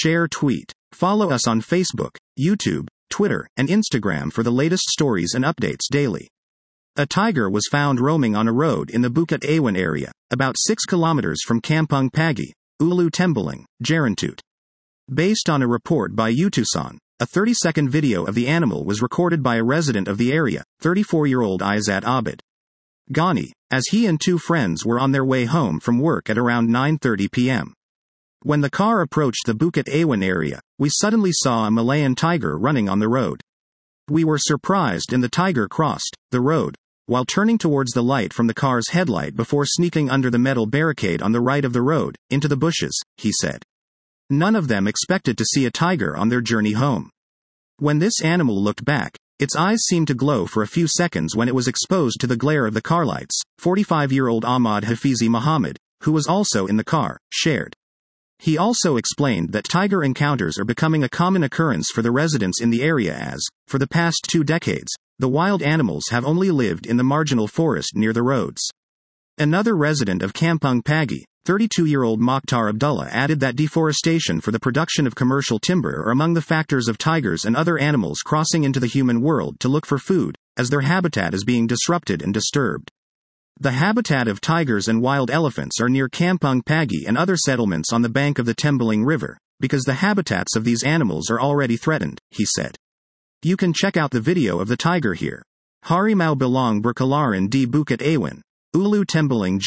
share, tweet. Follow us on Facebook, YouTube, Twitter, and Instagram for the latest stories and updates daily. A tiger was found roaming on a road in the Bukit Awan area, about 6 kilometers from Kampung Pagi, Ulu Tembeling, Jerantut. Based on a report by Utusan, a 30-second video of the animal was recorded by a resident of the area, 34-year-old Izzat Abid Ghani, as he and 2 friends were on their way home from work at around 9:30 p.m. When the car approached the Bukit Awan area, we suddenly saw a Malayan tiger running on the road. We were surprised and the tiger crossed the road while turning towards the light from the car's headlight before sneaking under the metal barricade on the right of the road, into the bushes, he said. None of them expected to see a tiger on their journey home. When this animal looked back, its eyes seemed to glow for a few seconds when it was exposed to the glare of the car lights, 45-year-old Ahmad Hafizi Muhammad, who was also in the car, shared. He also explained that tiger encounters are becoming a common occurrence for the residents in the area as, for the past 2 decades, the wild animals have only lived in the marginal forest near the roads. Another resident of Kampung Pagi, 32-year-old Mokhtar Abdullah, added that deforestation for the production of commercial timber are among the factors of tigers and other animals crossing into the human world to look for food, as their habitat is being disrupted and disturbed. The habitat of tigers and wild elephants are near Kampung Pagi and other settlements on the bank of the Tembeling River, because the habitats of these animals are already threatened, he said. You can check out the video of the tiger here. Harimau Belong Berkelaran di Bukit Awan, Ulu Tembeling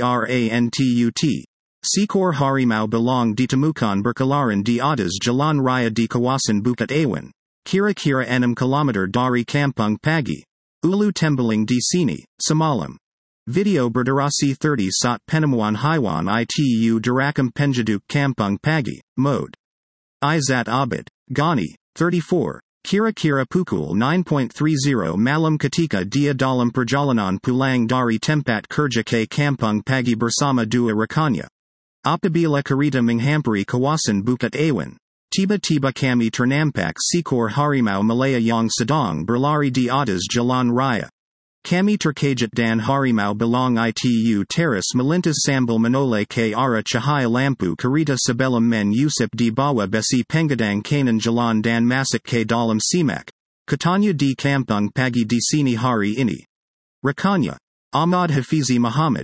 Jerantut. Sekor Harimau Belong di Temukan Berkelaran di Atas Jalan Raya di Kawasan Bukit Awan. Kira-kira 6 kilometer dari Kampung Pagi, Ulu Tembeling di sini, semalam. Video berdurasi 30 saat penemuan haiwan itu direkam penduduk Kampung Pagi, mode. Izzat Abid Ghani, 34, kira-kira pukul 9.30 malam ketika dia dalam perjalanan pulang dari tempat kerja ke Kampung Pagi bersama 2 rekannya. Apabila kereta menghampiri kawasan Bukit Awan, tiba-tiba kami ternampak seekor harimau Malaya yang sedang berlari di atas jalan raya. Kami terkejut dan harimau belong itu teras melintas sambil menoleh ke arah cahaya lampu kereta sebelum menyusup di bawah besi pengadang kanan jalan dan masuk ke dalam semak. Katanya di Kampung Pagi di sini hari ini. Rekannya, Ahmad Hafizi Muhammad,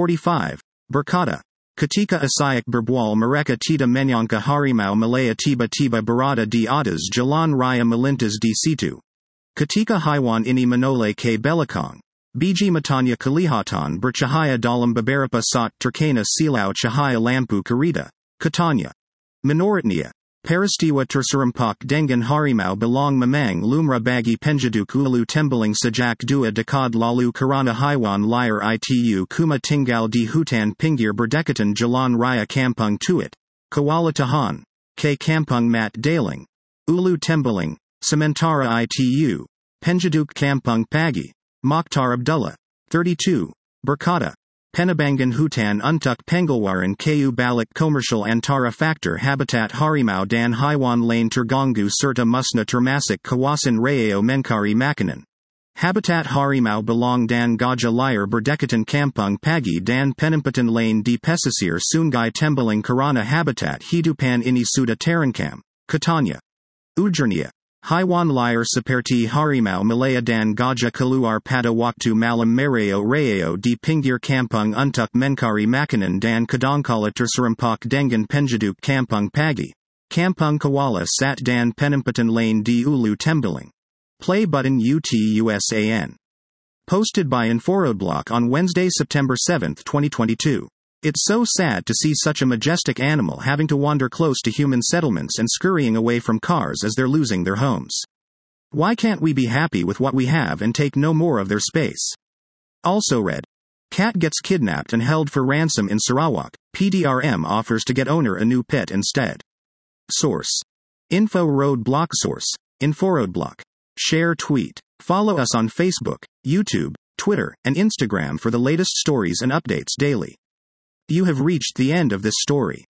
45, berkata, ketika asyik berbual mereka tidak menyangka harimau Malaya tiba-tiba berada di atas jalan raya melintas di situ. Ketika haiwan ini menoleh ke belakang, biji matanya kelihatan bercahaya dalam beberapa saat terkena silau cahaya lampu kereta, katanya. Menurutnya, peristiwa terserempak dengan harimau belong memang lumrah bagi penduduk Ulu Tembeling sejak 2 dekade lalu karena haiwan liar itu kuma tinggal di hutan pinggir berdekatan jalan raya Kampung Tuit, Kuala Tahan, ke Kampung Mat Daling, Ulu Tembeling. Sementara itu, penduduk Kampung Pagi, Mokhtar Abdullah, 32, berkata, penebangan hutan untuk pengeluaran kayu balik komersial antara faktor habitat harimau dan haiwan lain terganggu serta musnah termasuk kawasan Rayo mencari makanan. Habitat harimau belong dan gajah liar berdekatan Kampung Pagi dan penempatan lain di pesisir Sungai Tembeling karena habitat hidupan ini sudah terancam, katanya. Ujarnya. Haiwan liar seperti harimau Malaya dan gajah keluar pada waktu malam Rayo di pinggir kampung untuk mencari makanan dan kadangkala terserempak dengan penduduk Kampung Pagi, Kampung Kuala Sat dan penempatan lain di Ulu Tembeling. Play button UTUSAN. Posted by Inforoadblock on Wednesday, September 7, 2022. It's so sad to see such a majestic animal having to wander close to human settlements and scurrying away from cars as they're losing their homes. Why can't we be happy with what we have and take no more of their space? Also read. Cat gets kidnapped and held for ransom in Sarawak, PDRM offers to get owner a new pet instead. Source. Info Road Block Source. Inforoadblock. Share tweet. Follow us on Facebook, YouTube, Twitter, and Instagram for the latest stories and updates daily. You have reached the end of this story.